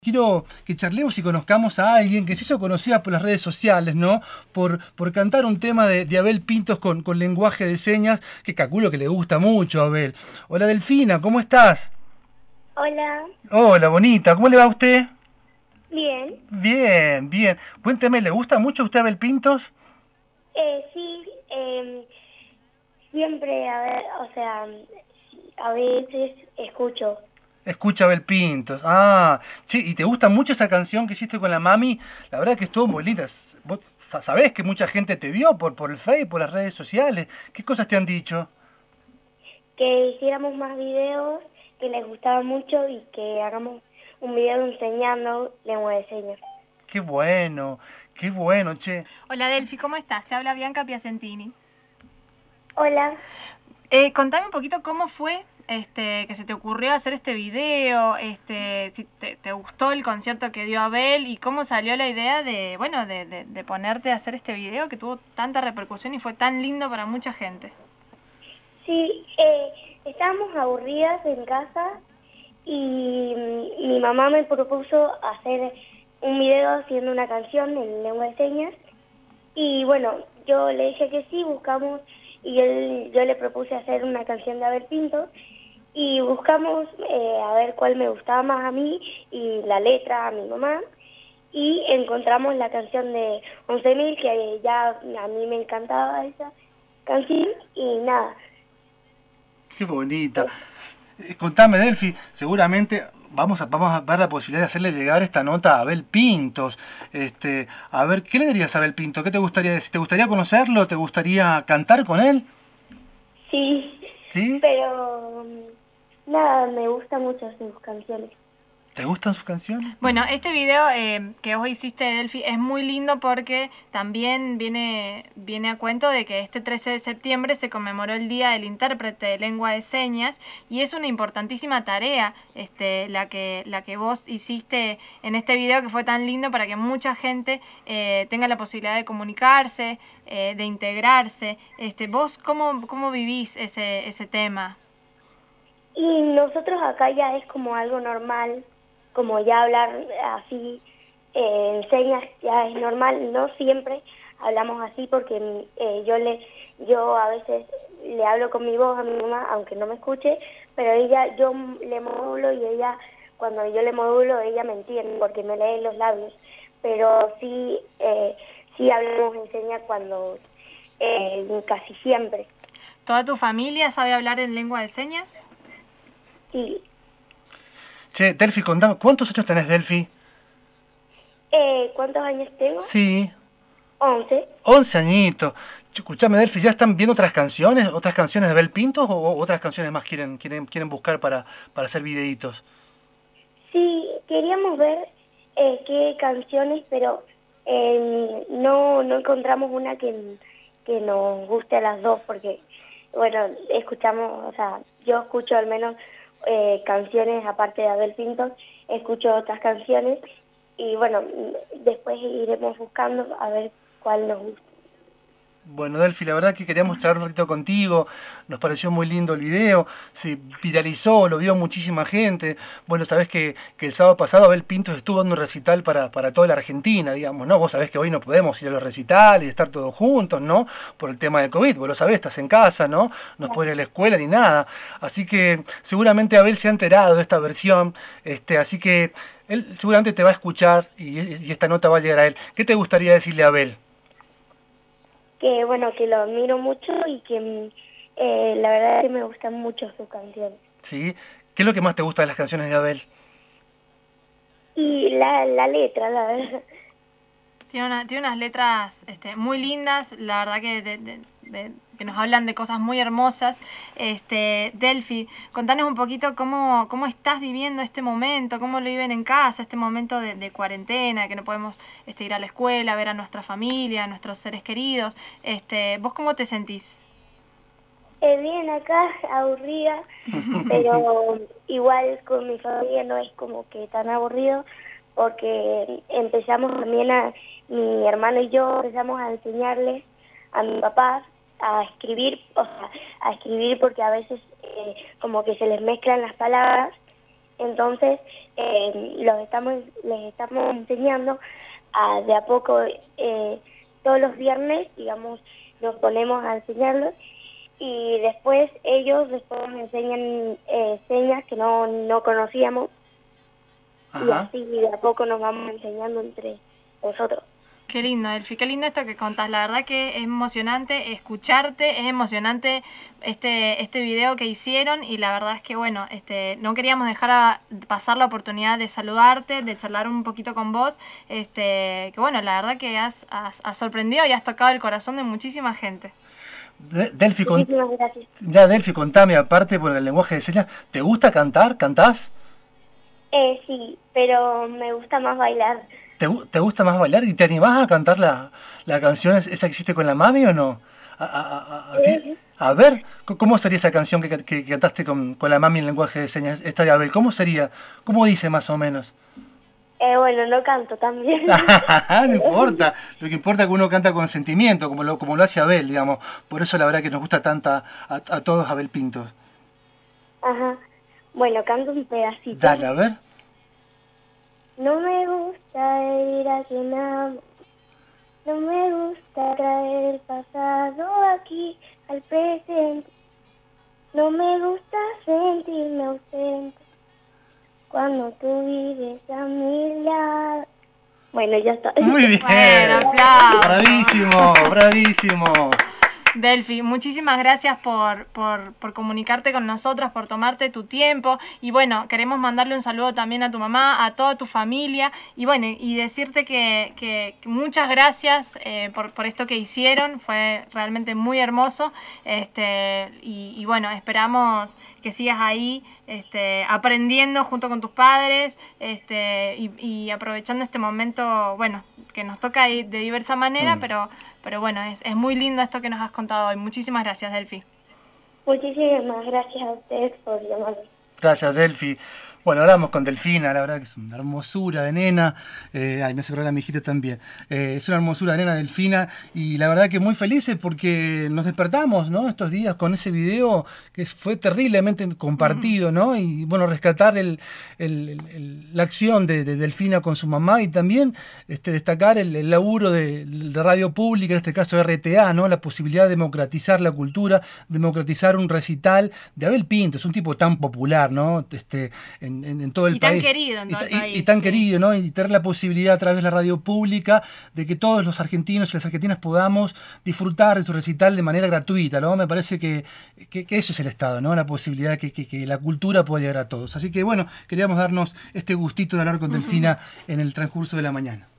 Quiero que charlemos y conozcamos a alguien que se hizo conocida por las redes sociales, ¿no? Por cantar un tema de Abel Pintos con lenguaje de señas, que calculo que le gusta mucho a Abel. Hola Delfina, ¿cómo estás? Hola, Hola, bonita, ¿cómo le va a usted? bien. Bien, bien. Cuénteme, ¿le gusta mucho a usted Abel Pintos? Sí, siempre, a veces escucho. Escucha Abel Pintos. Ah, che, ¿y te gusta mucho esa canción que hiciste con la mami? La verdad que estuvo muy linda. Vos sabés que mucha gente te vio por el Face, por las redes sociales. ¿Qué cosas te han dicho? Que hiciéramos más videos, que les gustaba mucho y que hagamos un video enseñando lengua de señas. Qué bueno, che. Hola Delphi, ¿cómo estás? Te habla Bianca Piacentini. Hola, Contame un poquito cómo fue que se te ocurrió hacer este video, si te gustó el concierto que dio Abel y cómo salió la idea de ponerte a hacer este video que tuvo tanta repercusión y fue tan lindo para mucha gente. sí, estábamos aburridas en casa y mi mamá me propuso hacer un video haciendo una canción en lengua de señas. Y bueno, yo le dije que sí, buscamos, y yo le propuse hacer una canción de Abel Pinto, y buscamos a ver cuál me gustaba más a mí, y la letra a mi mamá, y encontramos la canción de 11.000, que ya a mí me encantaba esa canción, y nada. Qué bonita. Contame, Delphi, seguramente vamos a ver la posibilidad de hacerle llegar esta nota a Abel Pintos. A ver, ¿qué le dirías a Abel Pinto? ¿Qué te gustaría decir? ¿Te gustaría conocerlo? ¿Te gustaría cantar con él? Sí, ¿Sí? pero nada, me gustan mucho sus canciones. ¿Te gustan sus canciones? Bueno, este video que vos hiciste, Delphi, es muy lindo porque también viene a cuento de que este 13 de septiembre se conmemoró el Día del Intérprete de Lengua de Señas y es una importantísima tarea la que vos hiciste en este video que fue tan lindo para que mucha gente tenga la posibilidad de comunicarse, de integrarse. ¿Vos cómo vivís ese tema? Y nosotros acá ya es como algo normal, como ya hablar así en señas ya es normal. No siempre hablamos así porque yo a veces le hablo con mi voz a mi mamá, aunque no me escuche, pero yo le modulo y ella, cuando yo le modulo, ella me entiende porque me lee los labios. Pero sí hablamos en señas cuando, casi siempre. ¿Toda tu familia sabe hablar en lengua de señas? Sí. Che, Delphi, contame, ¿cuántos años tenés, Delphi? ¿Cuántos años tengo? Sí, 11. 11 añitos. Che, escuchame, Delphi, ¿ya están viendo otras canciones de Abel Pintos o otras canciones más quieren buscar para hacer videitos? Sí, queríamos ver qué canciones, pero no encontramos una que nos guste a las dos, porque, bueno, escuchamos, o sea, yo escucho al menos canciones aparte de Abel Pintos, escucho otras canciones y, bueno, después iremos buscando a ver cuál nos gusta. Bueno, Delphi, la verdad que queríamos charlar un ratito contigo, nos pareció muy lindo el video, se viralizó, lo vio muchísima gente. Bueno, sabés que el sábado pasado Abel Pintos estuvo dando un recital para toda la Argentina, digamos, ¿no? Vos sabés que hoy no podemos ir a los recitales y estar todos juntos, ¿no? Por el tema de COVID, vos lo sabés, estás en casa, ¿no? No podés ir a la escuela ni nada. Así que seguramente Abel se ha enterado de esta versión, así que él seguramente te va a escuchar y esta nota va a llegar a él. ¿Qué te gustaría decirle a Abel? Que, bueno, que lo admiro mucho y que la verdad es que me gustan mucho sus canciones. ¿Sí? ¿Qué es lo que más te gusta de las canciones de Abel? Y la letra, la verdad. Tiene unas letras muy lindas, la verdad que nos hablan de cosas muy hermosas. Delphi, contanos un poquito cómo estás viviendo este momento, cómo lo viven en casa, este momento de cuarentena, que no podemos ir a la escuela, ver a nuestra familia, a nuestros seres queridos. ¿Vos cómo te sentís? Bien acá, aburrida, pero igual con mi familia no es como que tan aburrido, porque empezamos también mi hermano y yo empezamos a enseñarles a mi papá a escribir, o sea, a escribir porque a veces como que se les mezclan las palabras, Entonces les estamos enseñando de a poco, todos los viernes, digamos, nos ponemos a enseñarlos y después nos enseñan señas que no conocíamos. Ajá. Y así de a poco nos vamos enseñando entre nosotros. Qué lindo, Delfi, qué lindo esto que contás. La verdad que es emocionante escucharte, es emocionante este video que hicieron y la verdad es que, bueno, no queríamos dejar pasar la oportunidad de saludarte, de charlar un poquito con vos, que bueno, la verdad que has sorprendido y has tocado el corazón de muchísima gente. Delfi, muchísimas gracias. Ya, Delfi, contame, aparte por el lenguaje de señas, ¿te gusta cantar? ¿Cantás? Sí, pero me gusta más bailar. ¿Te gusta más bailar? ¿Y te animás a cantar la canción esa que hiciste con la mami o no? A ver, ¿cómo sería esa canción que cantaste con la mami en lenguaje de señas, esta de Abel? ¿Cómo sería? ¿Cómo dice más o menos? Bueno, no canto también. No importa, lo que importa es que uno canta con sentimiento, como lo hace Abel, digamos. Por eso la verdad que nos gusta tanto a todos Abel Pintos. Ajá, bueno, canto un pedacito. Dale, a ver. No me gusta ir a quien amo, no me gusta traer el pasado aquí al presente, no me gusta sentirme ausente cuando tú vives a mi lado. Bueno, ya está. Muy bien. Bueno, aplausos. Bravísimo, bravísimo. Delfi, muchísimas gracias por comunicarte con nosotros, por tomarte tu tiempo y bueno, queremos mandarle un saludo también a tu mamá, a toda tu familia y bueno, y decirte que muchas gracias por esto que hicieron, fue realmente muy hermoso y bueno, esperamos que sigas ahí aprendiendo junto con tus padres y aprovechando este momento, bueno, que nos toca de diversa manera, pero bueno, es muy lindo esto que nos has contado hoy. Muchísimas gracias, Delfi. Muchísimas gracias a ustedes por llamarme. Gracias, Delfi. Bueno, hablamos con Delfina, la verdad que es una hermosura de nena. Me hace acordar a mi hijita también. Es una hermosura de nena, Delfina, y la verdad que muy felices porque nos despertamos, ¿no? Estos días con ese video que fue terriblemente compartido, ¿no? Y bueno, rescatar la acción de Delfina con su mamá y también destacar el laburo de radio pública, en este caso RTA, ¿no? La posibilidad de democratizar la cultura, democratizar un recital de Abel Pintos, es un tipo tan popular, ¿no? En todo el país. Y tan querido en todo el país. Y tan querido, ¿no? Y tener la posibilidad a través de la radio pública de que todos los argentinos y las argentinas podamos disfrutar de su recital de manera gratuita, ¿no? Me parece que eso es el Estado, ¿no? La posibilidad de que la cultura pueda llegar a todos. Así que, bueno, queríamos darnos este gustito de hablar con Delfina en el transcurso de la mañana.